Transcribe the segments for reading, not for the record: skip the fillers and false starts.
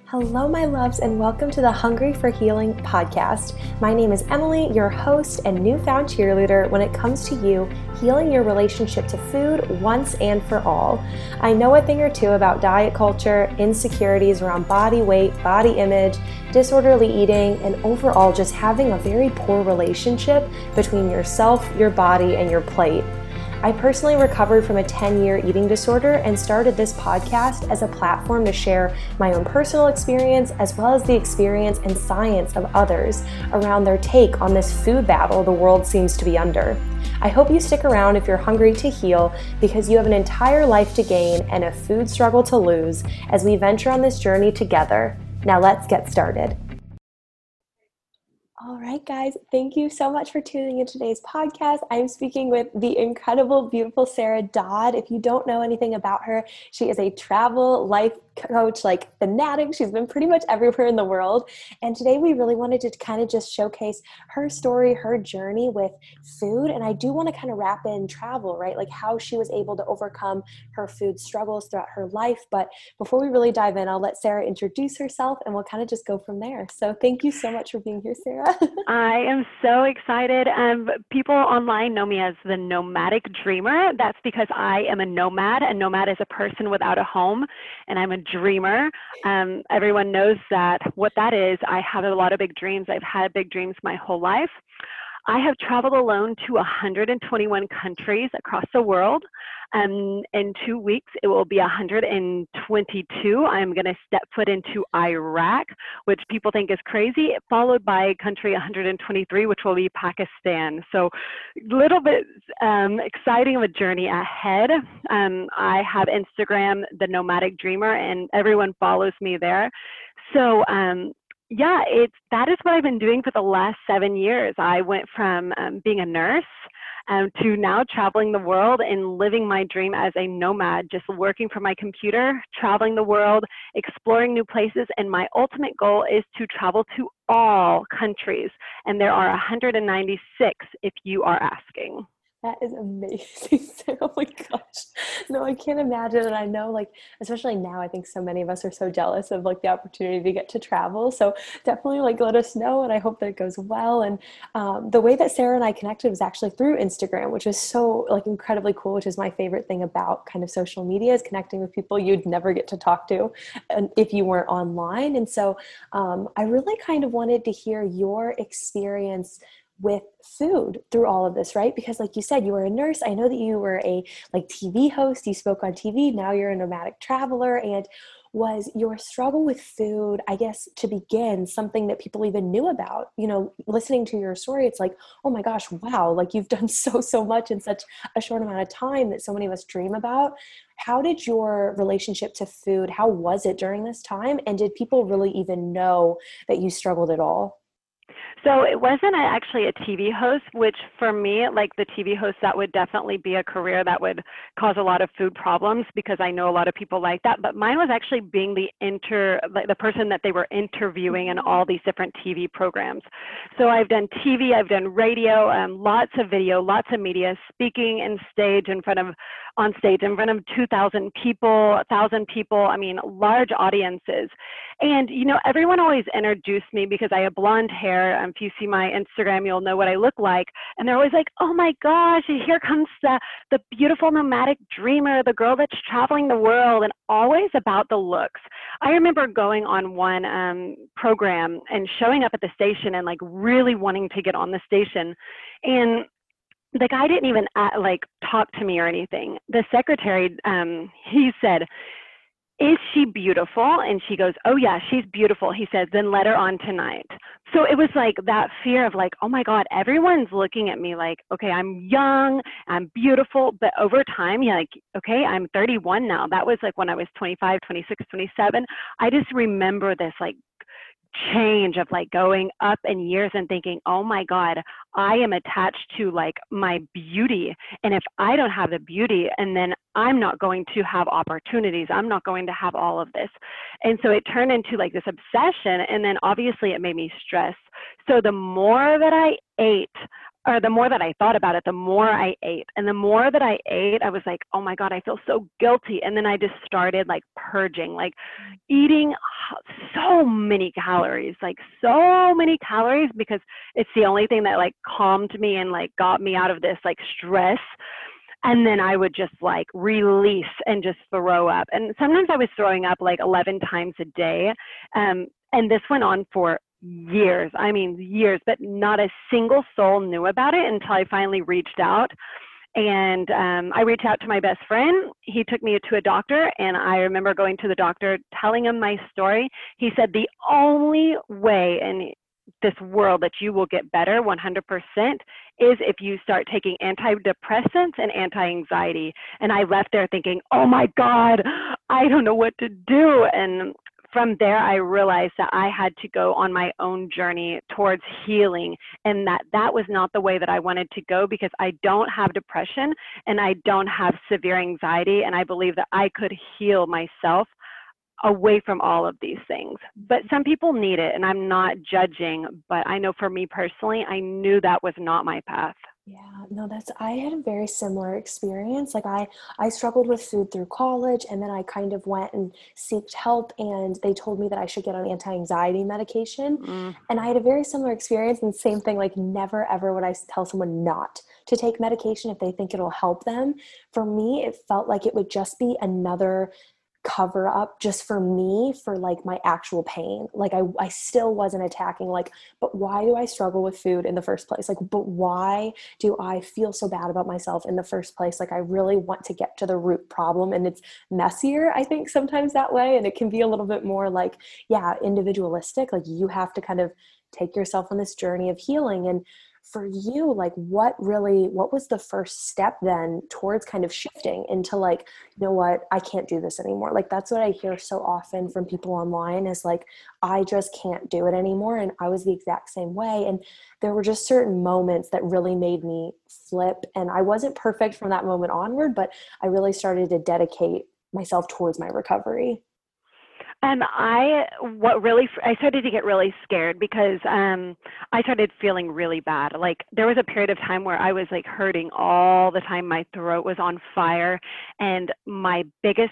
Hello, my loves, and welcome to the Hungry for Healing podcast. My name is Emily, your host and newfound cheerleader when it comes to you healing your relationship to food once and for all. I know a thing or two about diet culture, insecurities around body weight, body image, disorderly eating, and overall just having a very poor relationship between yourself, your body, and your plate. I personally recovered from a 10-year eating disorder and started this podcast as a platform to share my own personal experience as well as the experience and science of others around their take on this food battle the world seems to be under. I hope you stick around if you're hungry to heal because you have an entire life to gain and a food struggle to lose as we venture on this journey together. Now let's get started. All right, guys, thank you so much for tuning in today's podcast. I'm speaking with the incredible, beautiful Sarah Dodd. If you don't know anything about her, she is a travel life coach, like fanatic. She's been pretty much everywhere in the world. And today we really wanted to kind of just showcase her story, her journey with food. And I do want to kind of wrap in travel, right? Like how she was able to overcome her food struggles throughout her life. But before we really dive in, I'll let Sarah introduce herself and we'll kind of just go from there. So thank you so much for being here, Sarah. I am so excited. People online know me as the nomadic dreamer. That's because I am a nomad. A nomad is a person without a home, and I'm a dreamer. Everyone knows what that is. I have a lot of big dreams. I've had big dreams my whole life. I have traveled alone to 121 countries across the world. In 2 weeks, it will be 122. I'm going to step foot into Iraq, which people think is crazy, followed by country 123, which will be Pakistan. So a little bit exciting of a journey ahead. I have Instagram, The Nomadic Dreamer, and everyone follows me there. So that is what I've been doing for the last 7 years. I went from being a nurse to now traveling the world and living my dream as a nomad, just working from my computer, traveling the world, exploring new places. And my ultimate goal is to travel to all countries. And there are 196 if you are asking. That is amazing, Sarah. Oh my gosh. No, I can't imagine. And I know, like, especially now, I think so many of us are so jealous of like the opportunity to get to travel. So definitely like let us know. And I hope that it goes well. And the way that Sarah and I connected was actually through Instagram, which is so like incredibly cool, which is my favorite thing about kind of social media is connecting with people you'd never get to talk to if you weren't online. And so I really kind of wanted to hear your experience with food through all of this, right? Because like you said, you were a nurse. I know that you were a like TV host, you spoke on TV, now you're a nomadic traveler. And was your struggle with food, I guess, to begin, something that people even knew about? You know, listening to your story, it's like, oh my gosh, wow, like you've done so much in such a short amount of time that so many of us dream about. How did your relationship to food, how was it during this time? And did people really even know that you struggled at all? So it wasn't actually a TV host, which for me, like the TV host, that would definitely be a career that would cause a lot of food problems because I know a lot of people like that. But mine was actually being the person that they were interviewing in all these different TV programs. So I've done TV, I've done radio, lots of video, lots of media, speaking on stage in front of 2,000 people, 1,000 people, I mean, large audiences. And, you know, everyone always introduced me because I have blonde hair. If you see my Instagram, you'll know what I look like. And they're always like, oh my gosh, here comes the beautiful nomadic dreamer, the girl that's traveling the world, and always about the looks. I remember going on one program and showing up at the station and like really wanting to get on the station. And the guy didn't even talk to me or anything. The secretary, he said, is she beautiful? And she goes, oh yeah, she's beautiful. He says, then let her on tonight. So it was like that fear of like, oh my God, everyone's looking at me like, okay, I'm young, I'm beautiful. But over time, you're like, okay, I'm 31 now. That was like when I was 25, 26, 27. I just remember this like change of like going up in years and thinking, oh my God, I am attached to like my beauty. And if I don't have the beauty, and then I'm not going to have opportunities, I'm not going to have all of this. And so it turned into like this obsession. And then obviously it made me stress. So the more that I ate, or the more that I thought about it, the more I ate. And the more that I ate, I was like, oh my God, I feel so guilty. And then I just started like purging, like eating so many calories, like so many calories, because it's the only thing that like calmed me and like got me out of this like stress. And then I would just like release and just throw up. And sometimes I was throwing up like 11 times a day. And this went on for years. I mean, years, but not a single soul knew about it until I finally reached out. And I reached out to my best friend. He took me to a doctor, and I remember going to the doctor, telling him my story. He said, the only way in this world that you will get better 100% is if you start taking antidepressants and anti-anxiety. And I left there thinking, oh my God, I don't know what to do. And from there, I realized that I had to go on my own journey towards healing, and that was not the way that I wanted to go, because I don't have depression and I don't have severe anxiety. And I believe that I could heal myself away from all of these things. But some people need it, and I'm not judging, but I know for me personally, I knew that was not my path. Yeah, no, I had a very similar experience. Like I struggled with food through college, and then I kind of went and sought help, and they told me that I should get on anti-anxiety medication. Mm. And I had a very similar experience, and same thing, like never ever would I tell someone not to take medication if they think it'll help them. For me, it felt like it would just be another cover up just for me, for like my actual pain. Like I still wasn't attacking, like, but why do I struggle with food in the first place? Like, but why do I feel so bad about myself in the first place? Like, I really want to get to the root problem, and it's messier, I think, sometimes that way. And it can be a little bit more like, yeah, individualistic. Like, you have to kind of take yourself on this journey of healing. And for you, like what was the first step then towards kind of shifting into like, you know what, I can't do this anymore? Like, that's what I hear so often from people online, is like, I just can't do it anymore. And I was the exact same way. And there were just certain moments that really made me flip. And I wasn't perfect from that moment onward, but I really started to dedicate myself towards my recovery. And I started to get really scared, because I started feeling really bad. Like, there was a period of time where I was like hurting all the time. My throat was on fire, and my biggest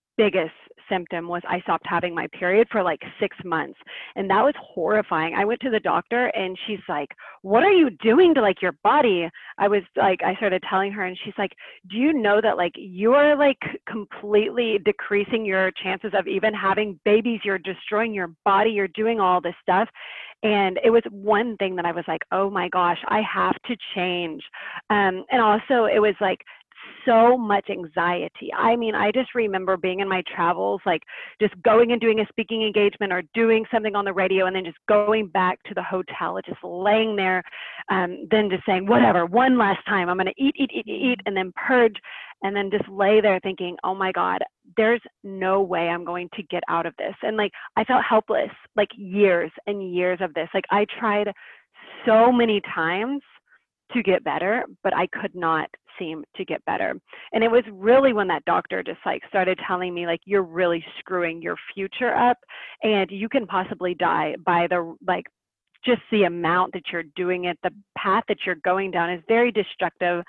symptom was I stopped having my period for like 6 months. And that was horrifying. I went to the doctor, and she's like, what are you doing to like your body? I started telling her, and she's like, do you know that like you are like completely decreasing your chances of even having babies? You're destroying your body. You're doing all this stuff. And it was one thing that I was like, oh my gosh, I have to change. And also it was like so much anxiety. I mean, I just remember being in my travels, like just going and doing a speaking engagement or doing something on the radio, and then just going back to the hotel and just laying there, then just saying, whatever, one last time, I'm going to eat, and then purge, and then just lay there thinking, oh my God, there's no way I'm going to get out of this. And like, I felt helpless, like years and years of this. Like, I tried so many times to get better, but I could not seem to get better. And it was really when that doctor just like started telling me, like, you're really screwing your future up, and you can possibly die by the, like, just the amount that you're doing it. The path that you're going down is very destructive.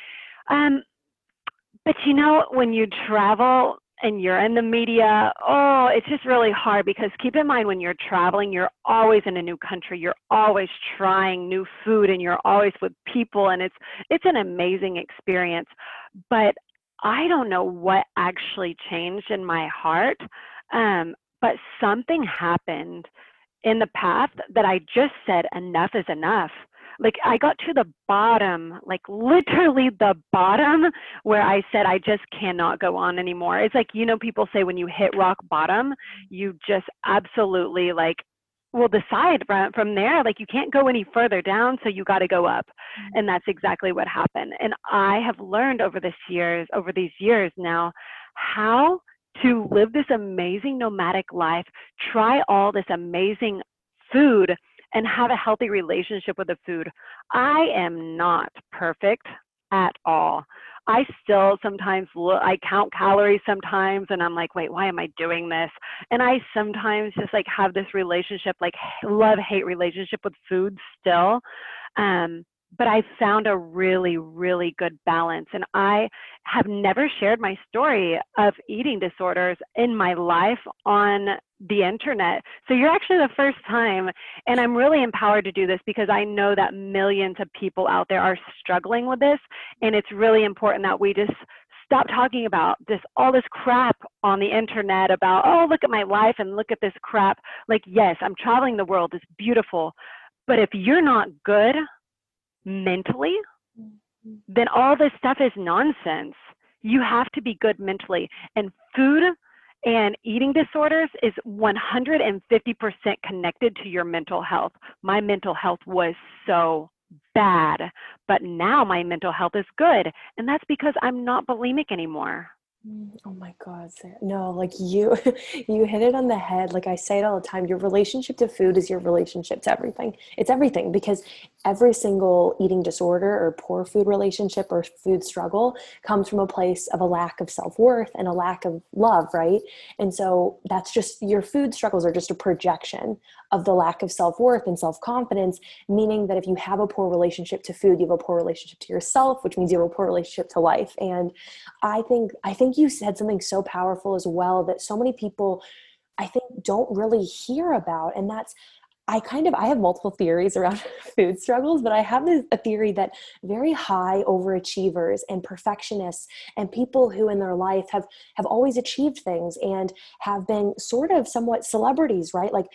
But you know, when you travel and you're in the media, oh, it's just really hard, because keep in mind, when you're traveling, you're always in a new country, you're always trying new food, and you're always with people, and it's an amazing experience. But I don't know what actually changed in my heart, but something happened in the path that I just said, enough is enough. Like, I got to the bottom, like literally the bottom, where I said, I just cannot go on anymore. It's like, you know, people say when you hit rock bottom, you just absolutely like will decide from there, like you can't go any further down, so you got to go up. And that's exactly what happened. And I have learned over these years now, how to live this amazing nomadic life, try all this amazing food, and have a healthy relationship with the food. I am not perfect at all. I still sometimes I count calories sometimes, and I'm like, wait, why am I doing this? And I sometimes just like have this relationship, like love-hate relationship with food still. but I found a really, really good balance. And I have never shared my story of eating disorders in my life on the internet. So you're actually the first time. And I'm really empowered to do this because I know that millions of people out there are struggling with this. And it's really important that we just stop talking about all this crap on the internet about, oh, look at my life and look at this crap. Like, yes, I'm traveling the world. It's beautiful. But if you're not good mentally, then all this stuff is nonsense. You have to be good mentally. And food and eating disorders is 150% connected to your mental health. My mental health was so bad, but now my mental health is good. And that's because I'm not bulimic anymore. Oh my God, Sarah. No, like you, you hit it on the head. Like I say it all the time, your relationship to food is your relationship to everything. It's everything because every single eating disorder or poor food relationship or food struggle comes from a place of a lack of self-worth and a lack of love, right? And so that's just your food struggles are just a projection of the lack of self-worth and self-confidence, meaning that if you have a poor relationship to food, you have a poor relationship to yourself, which means you have a poor relationship to life. And I think you said something so powerful as well that so many people I think don't really hear about. And that's I have multiple theories around food struggles, but I have a theory that very high overachievers and perfectionists and people who in their life have always achieved things and have been sort of somewhat celebrities, right? Like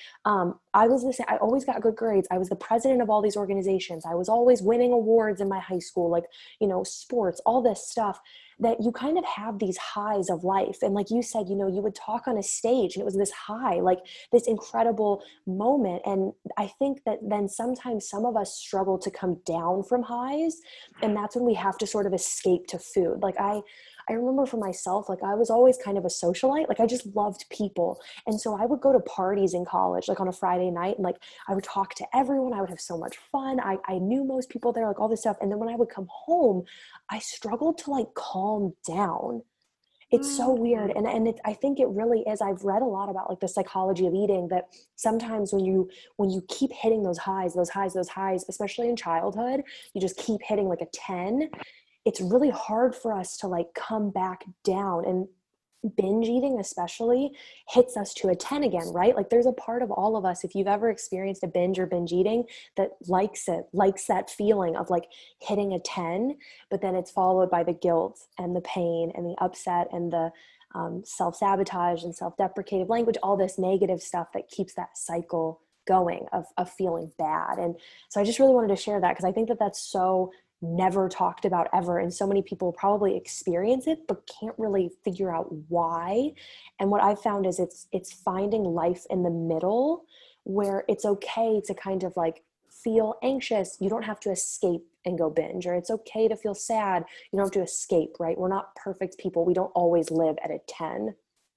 I always got good grades. I was the president of all these organizations. I was always winning awards in my high school, like, sports, all this stuff that you kind of have these highs of life. And like you said, you would talk on a stage and it was this high, like this incredible moment. And I think that then sometimes some of us struggle to come down from highs. And that's when we have to sort of escape to food. Like I remember for myself, like I was always kind of a socialite. Like I just loved people. And so I would go to parties in college, like on a Friday night, and like I would talk to everyone. I would have so much fun. I knew most people there, like all this stuff. And then when I would come home, I struggled to like calm down. It's so weird. Mm. I think it really is. I've read a lot about like the psychology of eating that sometimes when you keep hitting those highs, especially in childhood, you just keep hitting like a 10. It's really hard for us to like come back down, and binge eating especially hits us to a 10 again, right? Like there's a part of all of us, if you've ever experienced a binge or binge eating, that likes that feeling of like hitting a 10, but then it's followed by the guilt and the pain and the upset and the self-sabotage and self-deprecative language, all this negative stuff that keeps that cycle going of feeling bad. And so I just really wanted to share that because I think that that's so never talked about ever, and so many people probably experience it but can't really figure out why. And what I've found is it's finding life in the middle where it's okay to kind of like feel anxious. You don't have to escape and go binge, or it's okay to feel sad. You don't have to escape, right? We're not perfect people. We don't always live at a 10.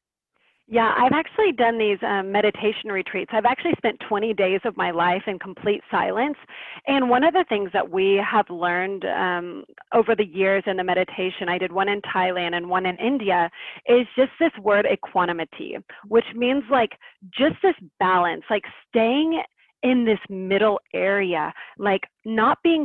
Yeah, I've actually done these meditation retreats. I've actually spent 20 days of my life in complete silence. And one of the things that we have learned over the years in the meditation, I did one in Thailand and one in India, is just this word equanimity, which means like just this balance, like staying in this middle area, like not being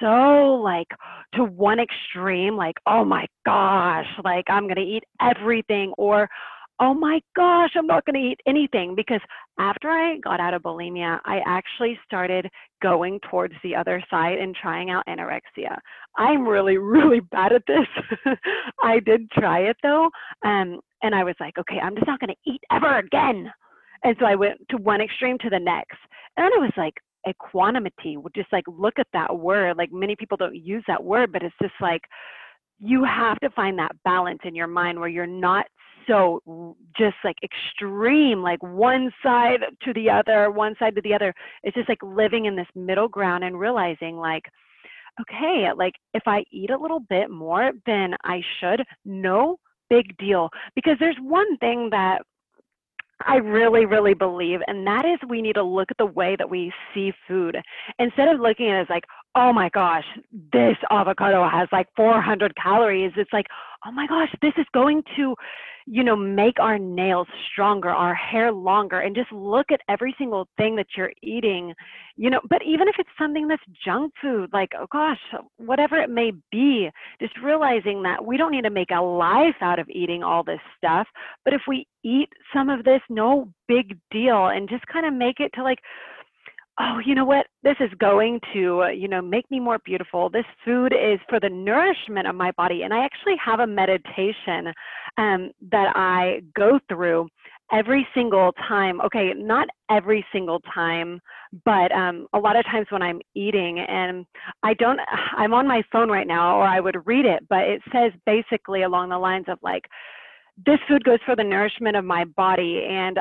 so like to one extreme, like, oh my gosh, like I'm going to eat everything, or oh my gosh, I'm not going to eat anything. Because after I got out of bulimia, I actually started going towards the other side and trying out anorexia. I'm really, really bad at this. I did try it though. And I was like, okay, I'm just not going to eat ever again. And so I went to one extreme to the next. And then it was like equanimity, just like look at that word. Like many people don't use that word, but it's just like, you have to find that balance in your mind where you're not so just like extreme, like one side to the other, one side to the other. It's just like living in this middle ground and realizing like, okay, like if I eat a little bit more than I should, no big deal. Because there's one thing that I really, really believe, and that is we need to look at the way that we see food. Instead of looking at it as like, oh my gosh, this avocado has like 400 calories. It's like, oh my gosh, this is going to, make our nails stronger, our hair longer, and just look at every single thing that you're eating, but even if it's something that's junk food, like, oh gosh, whatever it may be, just realizing that we don't need to make a life out of eating all this stuff. But if we eat some of this, no big deal, and just kind of make it to like, oh, you know what? This is going to, make me more beautiful. This food is for the nourishment of my body. And I actually have a meditation that I go through every single time. Okay, not every single time, but a lot of times when I'm eating, and I'm on my phone right now, or I would read it, but it says basically along the lines of like, this food goes for the nourishment of my body. And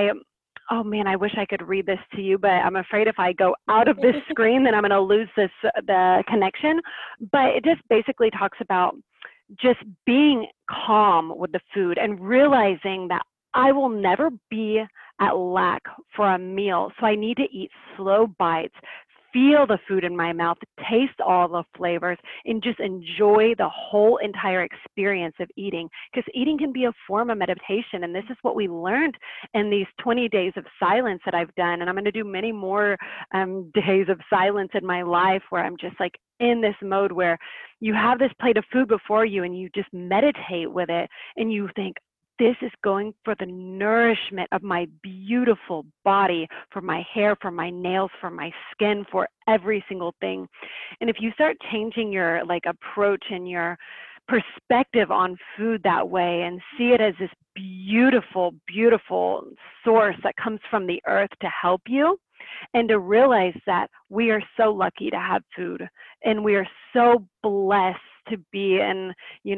oh man, I wish I could read this to you, but I'm afraid if I go out of this screen, then I'm going to lose the connection. But it just basically talks about just being calm with the food and realizing that I will never be at lack for a meal. So I need to eat slow bites, feel the food in my mouth, taste all the flavors, and just enjoy the whole entire experience of eating. Because eating can be a form of meditation. And this is what we learned in these 20 days of silence that I've done. And I'm going to do many more days of silence in my life where I'm just like in this mode where you have this plate of food before you and you just meditate with it and you think, this is going for the nourishment of my beautiful body, for my hair, for my nails, for my skin, for every single thing. And if you start changing your approach and your perspective on food that way and see it as this beautiful, beautiful source that comes from the earth to help you, and to realize that we are so lucky to have food and we are so blessed to be in,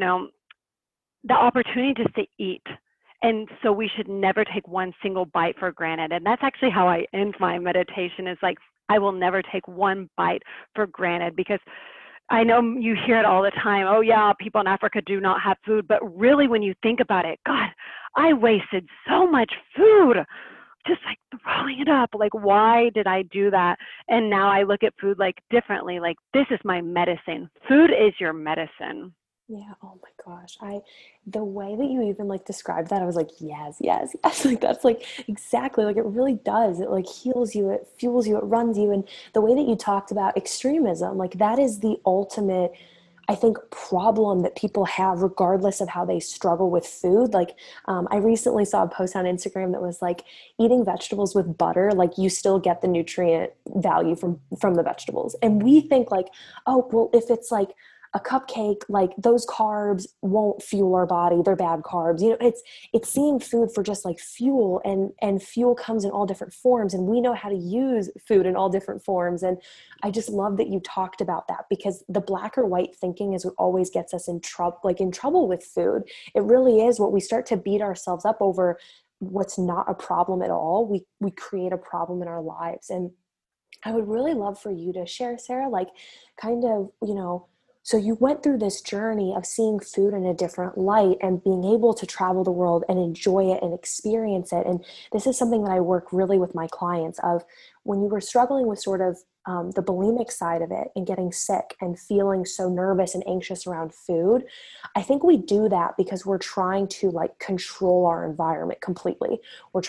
the opportunity just to eat. And so we should never take one single bite for granted. And that's actually how I end my meditation, is like, I will never take one bite for granted, because I know you hear it all the time. Oh yeah, people in Africa do not have food. But really, when you think about it, God, I wasted so much food just like throwing it up. Like, why did I do that? And now I look at food like differently. Like, this is my medicine. Food is your medicine. Yeah. Oh my gosh. The way that you even like described that, I was like, yes, yes, yes. Like that's like exactly like it really does. It like heals you, it fuels you, it runs you. And the way that you talked about extremism, like that is the ultimate, I think, problem that people have regardless of how they struggle with food. Like, I recently saw a post on Instagram that was like eating vegetables with butter, like you still get the nutrient value from the vegetables. And we think like, oh, well, if it's like a cupcake, like those carbs won't fuel our body, they're bad carbs. It's seeing food for just like fuel, and fuel comes in all different forms, and we know how to use food in all different forms. And I just love that you talked about that, because the black or white thinking is what always gets us in trouble with food. It really is. What we start to beat ourselves up over what's not a problem at all, we create a problem in our lives. And I would really love for you to share, Sarah, like kind of, so you went through this journey of seeing food in a different light and being able to travel the world and enjoy it and experience it. And this is something that I work really with my clients of, when you were struggling with sort of the bulimic side of it and getting sick and feeling so nervous and anxious around food. I think we do that because we're trying to like control our environment completely.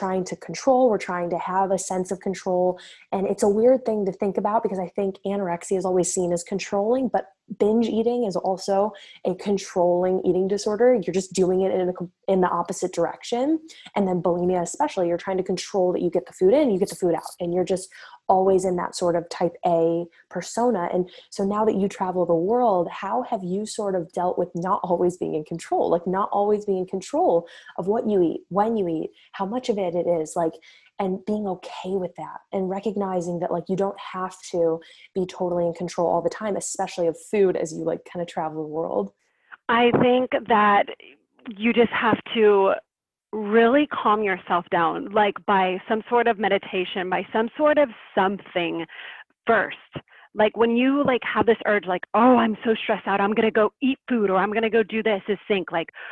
We're trying to have a sense of control. And it's a weird thing to think about, because I think anorexia is always seen as controlling, but binge eating is also a controlling eating disorder. You're just doing it in the opposite direction. And then bulimia, especially, you're trying to control that you get the food in, you get the food out, and you're just always in that sort of type A persona. And so now that you travel the world, how have you sort of dealt with not always being in control, like not always being in control of what you eat, when you eat, how much of it is, like, and being okay with that and recognizing that like you don't have to be totally in control all the time, especially of food, as you like kind of travel the world? I think that you just have to really calm yourself down, like by some sort of meditation, by some sort of something first. Like when you like have this urge, like, oh, I'm so stressed out, I'm going to go eat food, or I'm going to go do this, is think like,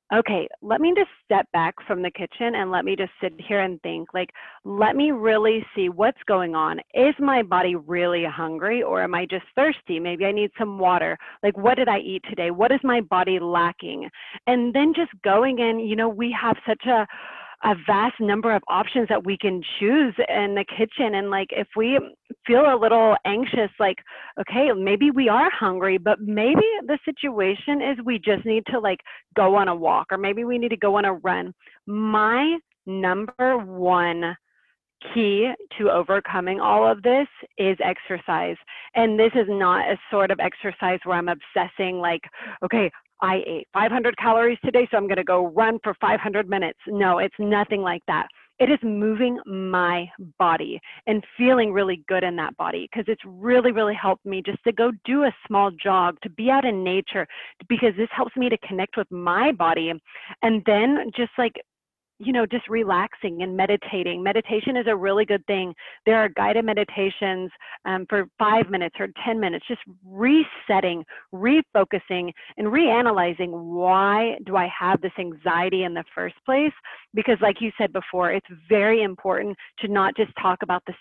okay, let me just step back from the kitchen and let me just sit here and think, like, let me really see what's going on. Is my body really hungry or am I just thirsty? Maybe I need some water. Like, what did I eat today? What is my body lacking? And then just going in, we have such a vast number of options that we can choose in the kitchen. And like, if we feel a little anxious, like, okay, maybe we are hungry, but maybe the situation is we just need to like go on a walk, or maybe we need to go on a run. My number one key to overcoming all of this is exercise. And this is not a sort of exercise where I'm obsessing like, okay, I ate 500 calories today, so I'm going to go run for 500 minutes. No, it's nothing like that. It is moving my body and feeling really good in that body, because it's really, really helped me just to go do a small jog, to be out in nature, because this helps me to connect with my body. And then just like, just relaxing and meditating. Meditation is a really good thing. There are guided meditations for 5 minutes or 10 minutes, just resetting, refocusing, and reanalyzing, why do I have this anxiety in the first place? Because like you said before, it's very important to not just talk about the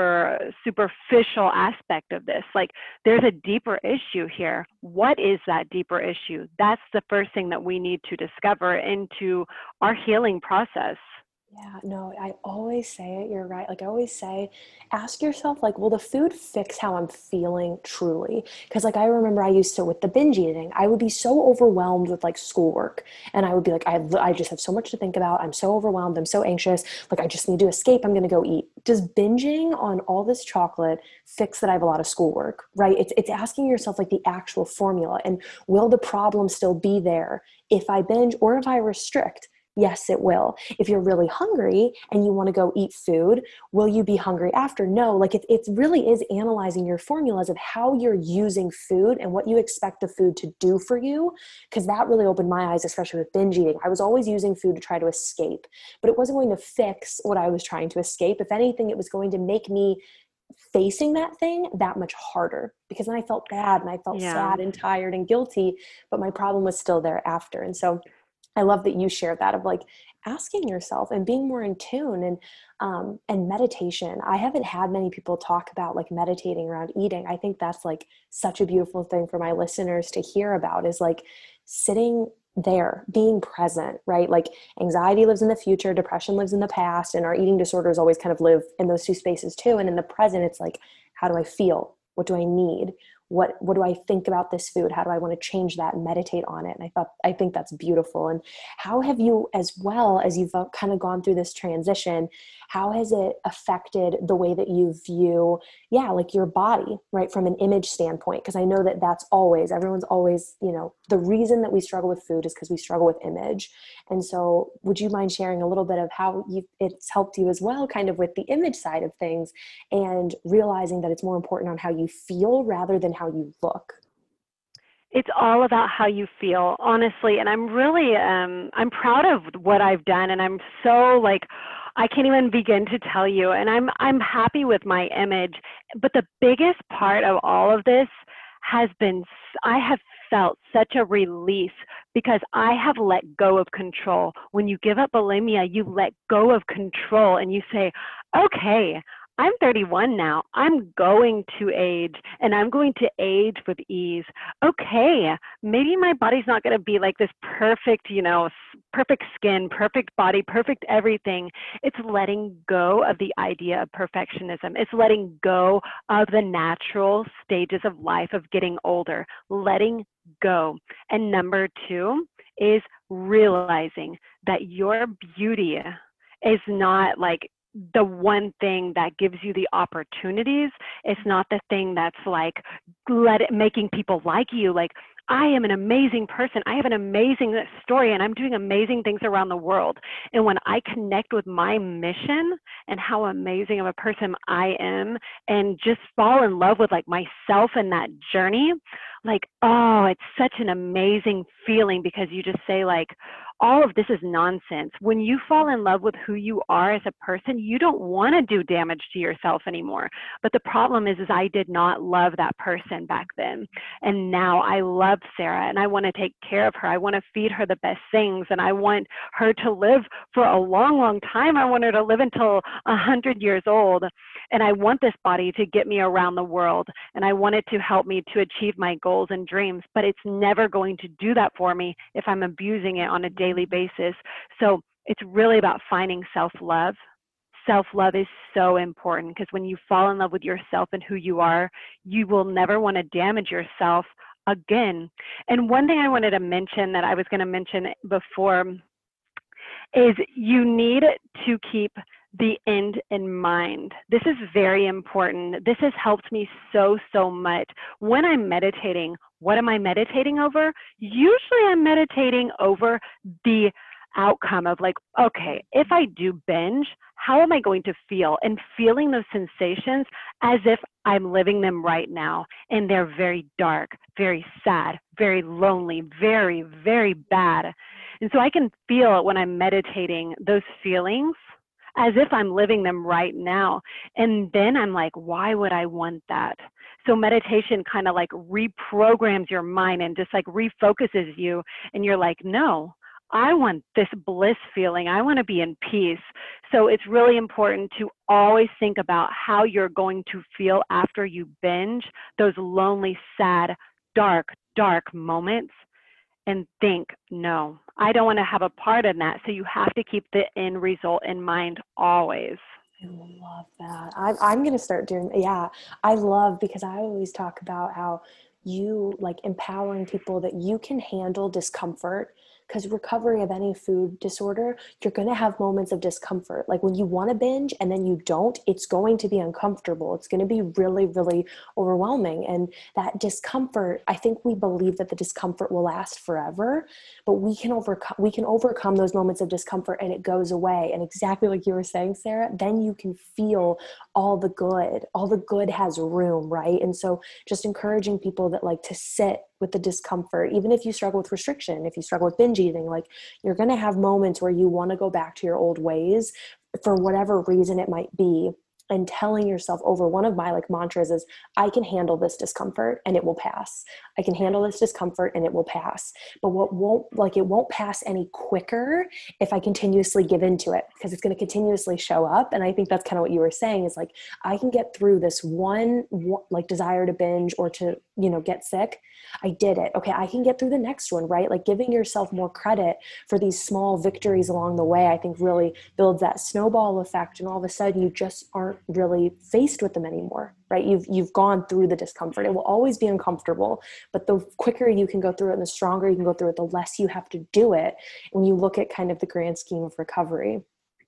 superficial aspect of this. Like, there's a deeper issue here. What is that deeper issue? That's the first thing that we need to discover into our healing process. Yeah, no, I always say it. You're right. Like I always say, ask yourself, like, will the food fix how I'm feeling truly? Because, like, I remember I used to, with the binge eating, I would be so overwhelmed with like schoolwork. And I would be like, I just have so much to think about. I'm so overwhelmed. I'm so anxious. Like, I just need to escape. I'm going to go eat. Does binging on all this chocolate fix that I have a lot of schoolwork, right? It's asking yourself, like, the actual formula. And will the problem still be there if I binge or if I restrict? Yes, it will. If you're really hungry and you want to go eat food, will you be hungry after? No. Like it really is analyzing your formulas of how you're using food and what you expect the food to do for you. Because that really opened my eyes, especially with binge eating. I was always using food to try to escape, but it wasn't going to fix what I was trying to escape. If anything, it was going to make me facing that thing that much harder, because then I felt bad and I felt Yeah. sad and tired and guilty, but my problem was still there after. And so I love that you shared that, of like asking yourself and being more in tune, and meditation. I haven't had many people talk about like meditating around eating. I think that's like such a beautiful thing for my listeners to hear about, is like sitting there, being present, right? Like anxiety lives in the future, depression lives in the past, and our eating disorders always kind of live in those two spaces too. And in the present, it's like, how do I feel? What do I need? What do I think about this food? How do I want to change that and meditate on it? And I think that's beautiful. And how have you, as well as you've kind of gone through this transition, how has it affected the way that you view, yeah, like your body, right? From an image standpoint? Because I know that that's always, everyone's always, the reason that we struggle with food is because we struggle with image. And so would you mind sharing a little bit of how it's helped you as well, kind of with the image side of things, and realizing that it's more important on how you feel rather than how you look? It's all about how you feel, honestly. And I'm really, I'm proud of what I've done. And I'm so like, I can't even begin to tell you. And I'm happy with my image. But the biggest part of all of this has been, I have felt such a release, because I have let go of control. When you give up bulimia, you let go of control and you say, okay, I'm 31 now. I'm going to age, and I'm going to age with ease. Okay, maybe my body's not going to be like this perfect, perfect skin, perfect body, perfect everything. It's letting go of the idea of perfectionism. It's letting go of the natural stages of life of getting older, letting go. And number two is realizing that your beauty is not like the one thing that gives you the opportunities. It's not the thing that's like making people like you. Like, I am an amazing person. I have an amazing story, and I'm doing amazing things around the world. And when I connect with my mission and how amazing of a person I am, and just fall in love with like myself and that journey, like, oh, it's such an amazing feeling, because you just say like, all of this is nonsense. When you fall in love with who you are as a person, you don't want to do damage to yourself anymore. But the problem is I did not love that person back then. And now I love Sarah and I want to take care of her. I want to feed her the best things and I want her to live for a long, long time. I want her to live until 100 years old. And I want this body to get me around the world. And I want it to help me to achieve my goals and dreams. But it's never going to do that for me if I'm abusing it on a daily basis. So it's really about finding self-love. Self-love is so important because when you fall in love with yourself and who you are, you will never want to damage yourself again. And one thing I wanted to mention that I was going to mention before is you need to keep the end in mind. This is very important. This has helped me so, so much. When I'm meditating, what am I meditating over? Usually I'm meditating over the outcome of like, okay, if I do binge, how am I going to feel? And feeling those sensations as if I'm living them right now. And they're very dark, very sad, very lonely, very, very bad. And so I can feel when I'm meditating those feelings as if I'm living them right now. And then I'm like, why would I want that? So meditation kind of like reprograms your mind and just like refocuses you. And you're like, no, I want this bliss feeling. I want to be in peace. So it's really important to always think about how you're going to feel after you binge those lonely, sad, dark, dark moments. And think, no, I don't want to have a part in that. So you have to keep the end result in mind always. I love that. I'm going to start doing, yeah, I love, because I always talk about how you like empowering people that you can handle discomfort, because recovery of any food disorder, you're going to have moments of discomfort. Like when you want to binge and then you don't, it's going to be uncomfortable. It's going to be really, really overwhelming. And that discomfort, I think we believe that the discomfort will last forever, but we can overcome those moments of discomfort and it goes away. And exactly like you were saying, Sarah, then you can feel all the good. All the good has room, right? And so just encouraging people that like to sit with the discomfort, even if you struggle with restriction, if you struggle with binge eating, like you're going to have moments where you want to go back to your old ways for whatever reason it might be. And telling yourself over, one of my like mantras is, I can handle this discomfort and it will pass. I can handle this discomfort and it will pass. But it won't pass any quicker if I continuously give into it, because it's going to continuously show up. And I think that's kind of what you were saying is like, I can get through this one like desire to binge or to, get sick. I did it. Okay. I can get through the next one, right? Like giving yourself more credit for these small victories along the way, I think really builds that snowball effect. And all of a sudden you just aren't really faced with them anymore, right? You've gone through the discomfort. It will always be uncomfortable, but the quicker you can go through it and the stronger you can go through it, the less you have to do it when you look at kind of the grand scheme of recovery.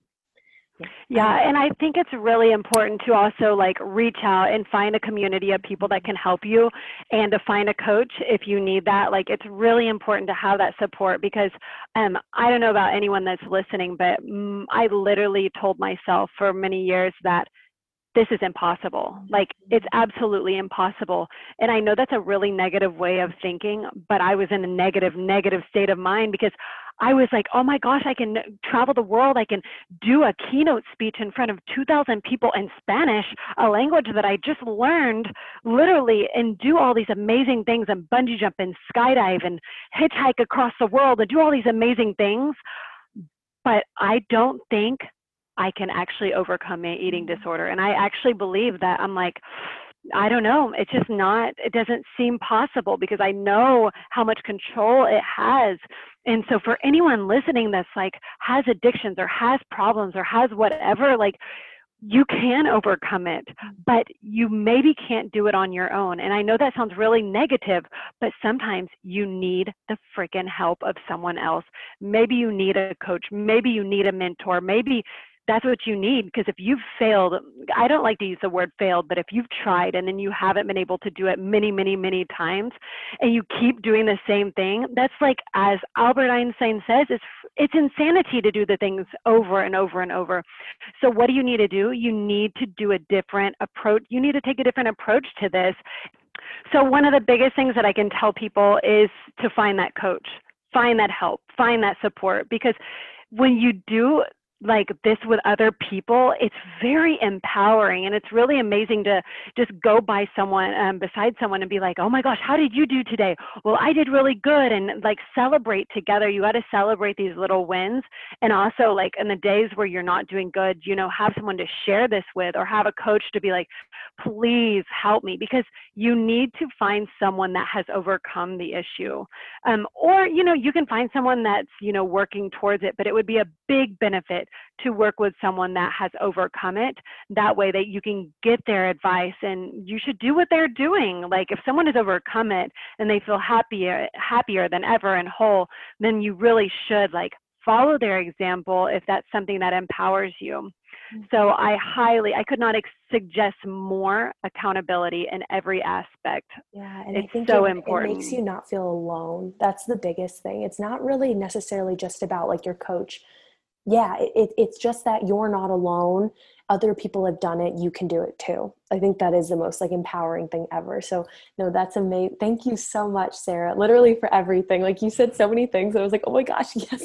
Yeah, and I think it's really important to also like reach out and find a community of people that can help you, and to find a coach if you need that. Like it's really important to have that support, because I don't know about anyone that's listening, but I literally told myself for many years that this is impossible. Like it's absolutely impossible. And I know that's a really negative way of thinking, but I was in a negative state of mind, because I was like, oh my gosh, I can travel the world. I can do a keynote speech in front of 2,000 people in Spanish, a language that I just learned literally, and do all these amazing things and bungee jump and skydive and hitchhike across the world and do all these amazing things. But I don't think I can actually overcome my eating disorder. And I actually believe that. I'm like, I don't know. It's just not, it doesn't seem possible, because I know how much control it has. And so for anyone listening that's like has addictions or has problems or has whatever, like you can overcome it, but you maybe can't do it on your own. And I know that sounds really negative, but sometimes you need the freaking help of someone else. Maybe you need a coach. Maybe you need a mentor. Maybe that's what you need, because if you've failed, I don't like to use the word failed, but if you've tried and then you haven't been able to do it many, many, many times, and you keep doing the same thing, that's like, as Albert Einstein says, it's insanity to do the things over and over and over. So what do you need to do? You need to do a different approach. You need to take a different approach to this. So one of the biggest things that I can tell people is to find that coach. find that help, find that support, because when you do like this with other people, it's very empowering, and it's really amazing to just go by someone, beside someone, and be like, oh my gosh, how did you do today? Well, I did really good. And like celebrate together. You got to celebrate these little wins. And also like in the days where you're not doing good, you know, have someone to share this with, or have a coach to be like, please help me, because you need to find someone that has overcome the issue. Or, you know, you can find someone that's, you know, working towards it, but it would be a big benefit to work with someone that has overcome it. That way that you can get their advice, and you should do what they're doing. Like if someone has overcome it and they feel happier than ever and whole, then you really should like follow their example if that's something that empowers you. So I could not suggest more accountability in every aspect. Yeah, and I It's think so it important. makes you not feel alone. That's the biggest thing. It's not really necessarily just about like your coach. Yeah, it's just that you're not alone. Other people have done it. You can do it too. I think that is the most like empowering thing ever. So no, that's amazing. Thank you so much, Sarah, literally for everything. Like you said so many things. I was like, oh my gosh, yes,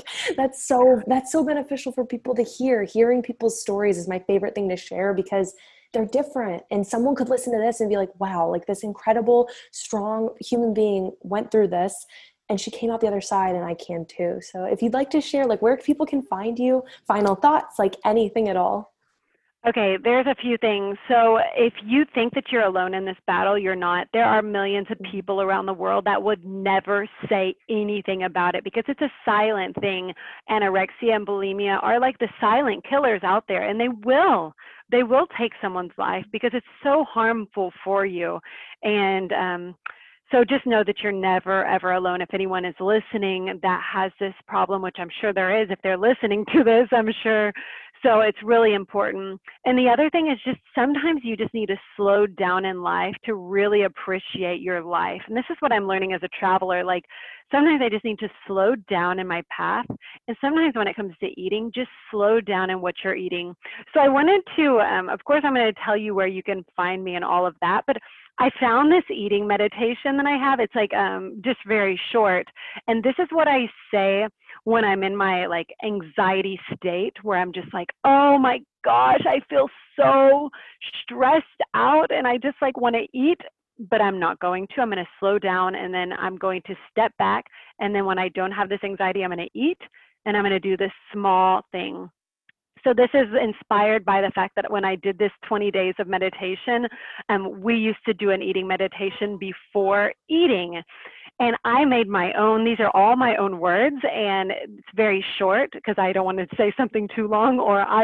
that's so beneficial for people to hear. Hearing people's stories is my favorite thing to share, because they're different. And someone could listen to this and be like, wow, like this incredible, strong human being went through this and she came out the other side, and I can too. So if you'd like to share like where people can find you, final thoughts, like anything at all. Okay, there's a few things. So if you think that you're alone in this battle, you're not. There are millions of people around the world that would never say anything about it, because it's a silent thing. Anorexia and bulimia are like the silent killers out there, and they will take someone's life because it's so harmful for you. And so just know that you're never, ever alone. If anyone is listening that has this problem, which I'm sure there is, if they're listening to this, I'm sure. So it's really important. And the other thing is just sometimes you just need to slow down in life to really appreciate your life. And this is what I'm learning as a traveler. Like sometimes I just need to slow down in my path. And sometimes when it comes to eating, just slow down in what you're eating. So I wanted to, of course, I'm going to tell you where you can find me and all of that. But I found this eating meditation that I have. It's like just very short. And this is what I say when I'm in my like anxiety state, where I'm just like, oh my gosh, I feel so stressed out and I just like want to eat, but I'm not going to. I'm going to slow down, and then I'm going to step back. And then when I don't have this anxiety, I'm going to eat, and I'm going to do this small thing. So this is inspired by the fact that when I did this 20 days of meditation, we used to do an eating meditation before eating. And I made my own. These are all my own words, and it's very short because I don't want to say something too long, or I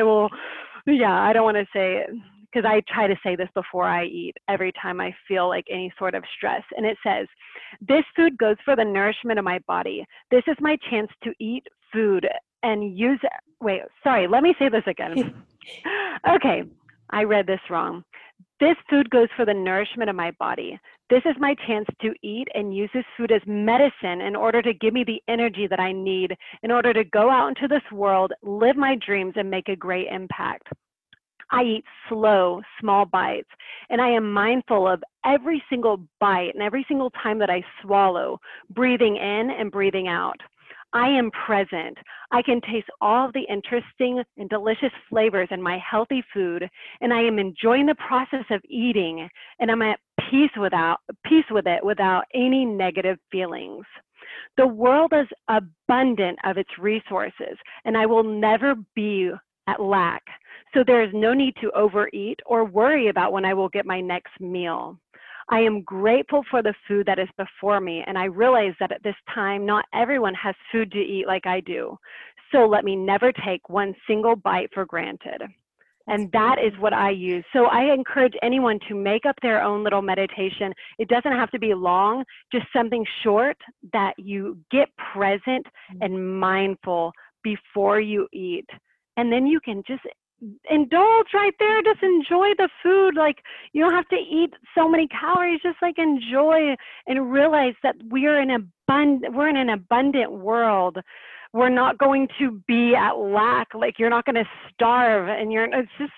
don't want to say it, because I try to say this before I eat every time I feel like any sort of stress. And it says, this food goes for the nourishment of my body. This is my chance to eat food and use it. Wait, sorry, let me say this again. Okay, I read this wrong. This food goes for the nourishment of my body. This is my chance to eat and use this food as medicine in order to give me the energy that I need in order to go out into this world, live my dreams, and make a great impact. I eat slow, small bites, and I am mindful of every single bite and every single time that I swallow, breathing in and breathing out. I am present. I can taste all of the interesting and delicious flavors in my healthy food, and I am enjoying the process of eating, and I'm at peace with it without any negative feelings. The world is abundant of its resources, and I will never be at lack. So there is no need to overeat or worry about when I will get my next meal. I am grateful for the food that is before me, and I realize that at this time, not everyone has food to eat like I do. So let me never take one single bite for granted. And that is what I use. So I encourage anyone to make up their own little meditation. It doesn't have to be long, just something short that you get present and mindful before you eat. And then you can just indulge right there. Just enjoy the food. Like, you don't have to eat so many calories. Just like enjoy and realize that we're in an abundant world. We're not going to be at lack. Like, you're not going to starve, and it's just like,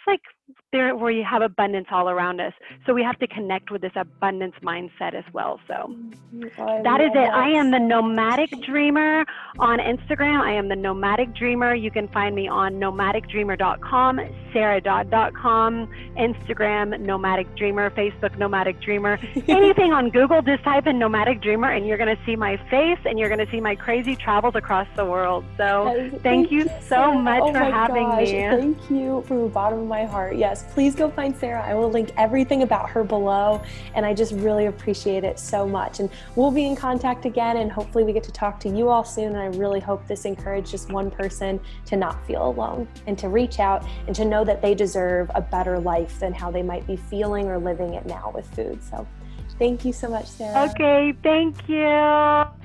there where you have abundance all around us. So we have to connect with this abundance mindset as well. So that is it. I am the Nomadic Dreamer on Instagram. I am the Nomadic Dreamer. You can find me on nomadicdreamer.com, sarahdodd.com, Instagram, Nomadic Dreamer, Facebook, Nomadic Dreamer. Anything on Google, just type in Nomadic Dreamer and you're going to see my face and you're going to see my crazy travels across the world. So thank you so much for having me. Thank you from the bottom of my heart. Yes, please go find Sarah. I will link everything about her below. And I just really appreciate it so much. And we'll be in contact again, and hopefully we get to talk to you all soon. And I really hope this encouraged just one person to not feel alone and to reach out and to know that they deserve a better life than how they might be feeling or living it now with food. So thank you so much, Sarah. Okay, thank you.